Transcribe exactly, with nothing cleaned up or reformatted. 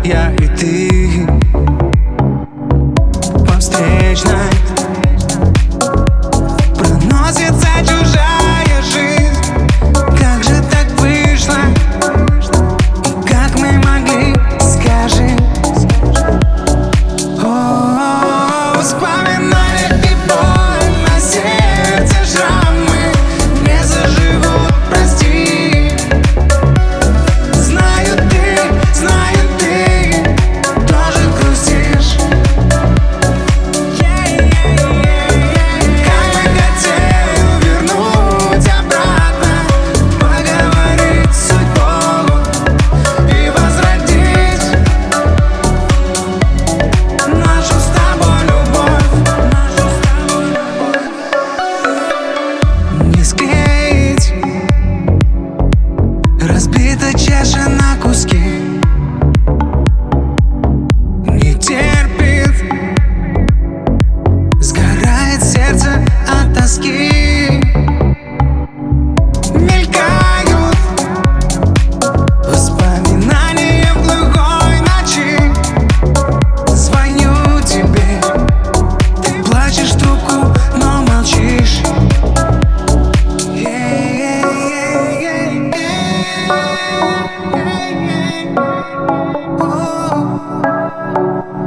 я и ты по встречной. Проносится чужая жизнь. Как же так вышло? И как мы могли, скажи? О, вспоминали и боль на сердце, шрамы не заживут, прости. Знаю, ты, знаю, ты тоже грустишь. Как бы хотел вернуть обратно, поговорить с судьбой и возродить нашу с тобой любовь. Не склеить, разбита чаша на куски. Не терпит, сгорает сердце от тоски. Мелькают воспоминания в глухой ночи. Звоню тебе, ты плачешь в трубку, но молчишь. О.